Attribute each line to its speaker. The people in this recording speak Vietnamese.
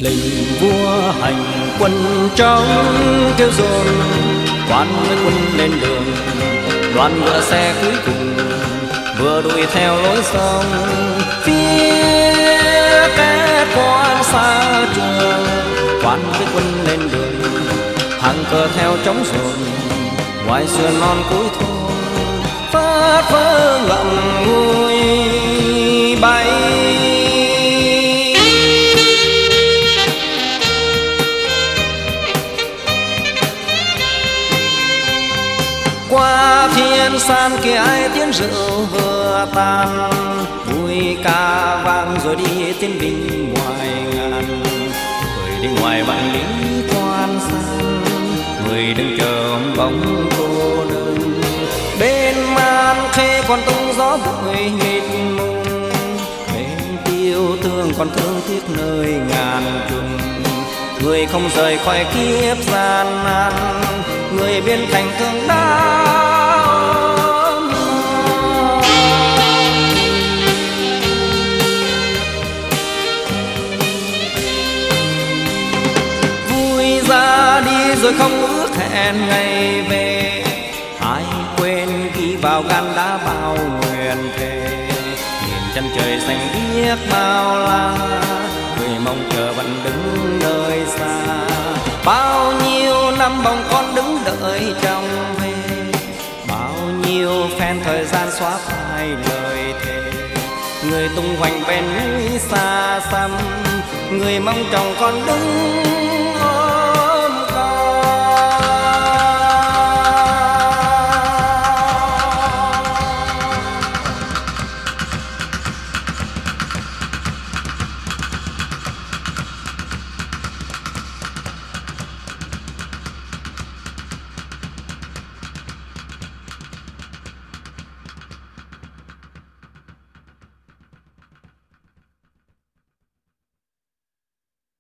Speaker 1: lệnh vua hành quân trong kêu dồn, quan với quân lên đường, đoàn ngựa xe cuối cùng vừa đuổi theo lối sông. Phía két quan xa trường, quan với quân lên đường, hàng cờ theo trống rồn, ngoài sườn non cuối thôn phất phơ ngậm ngùi bay. Qua thiên san kia ai tiếng rượu vừa tan, vui ca vang rồi đi tiến binh ngoài ngàn. Người đi ngoài vạn lý quan san, người đứng chờ bóng cô đơn. Bên man khê còn tung gió bụi nghịch mùng, bên yêu thương còn thương tiếc nơi ngàn trùng. Người không rời khỏi kiếp gian nan, người bên cạnh thương đau. Vui ra đi rồi không ước hẹn ngày về, ai quên ghi vào gan đá bao nguyện thề. Nhìn chân trời xanh biếc bao la, người mong chờ vẫn đứng nơi xa. Bao nhiêu năm bồng con đứng đợi trong về, bao nhiêu phen thời gian xóa phai lời thề. Người tung hoành bên núi xa xăm, người mong chồng con đứng